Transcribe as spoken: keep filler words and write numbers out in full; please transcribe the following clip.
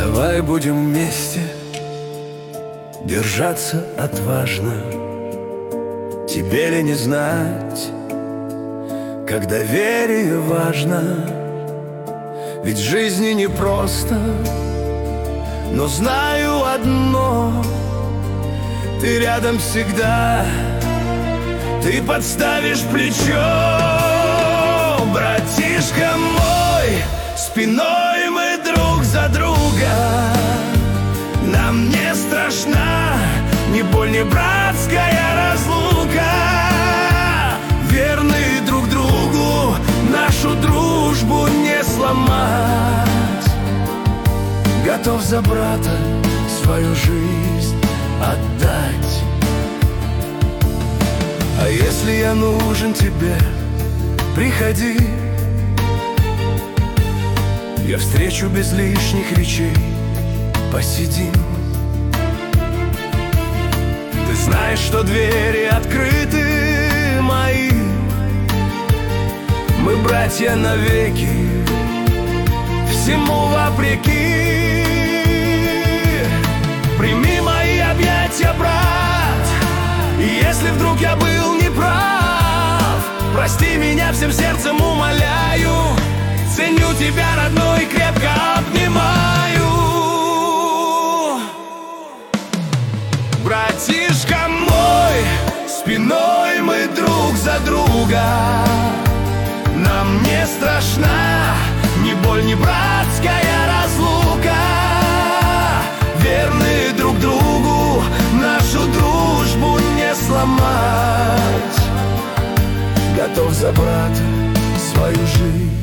Давай будем вместе держаться отважно. Тебе ли не знать, как доверие важно? Ведь в жизни непросто, но знаю одно: ты рядом всегда, ты подставишь плечо. Братишка мой, спиной мы друг за друга. Нам не страшна ни боль, ни братская разлука. Верны друг другу, нашу дружбу не сломать. Готов за брата свою жизнь отдать. А если я нужен тебе, приходи, я встречу без лишних речей, посидим. Ты знаешь, что двери открыты мои. Мы братья навеки, всему вопреки. Прими мои объятия, брат, и если вдруг я был неправ, прости меня всем сердцем, умоляю. Ценю тебя, родной, крепко обнимаю. Братишка мой, спиной мы друг за друга. Нам не страшна ни боль, ни братская разлука. Верны друг другу, нашу дружбу не сломать. Готов за брата свою жизнь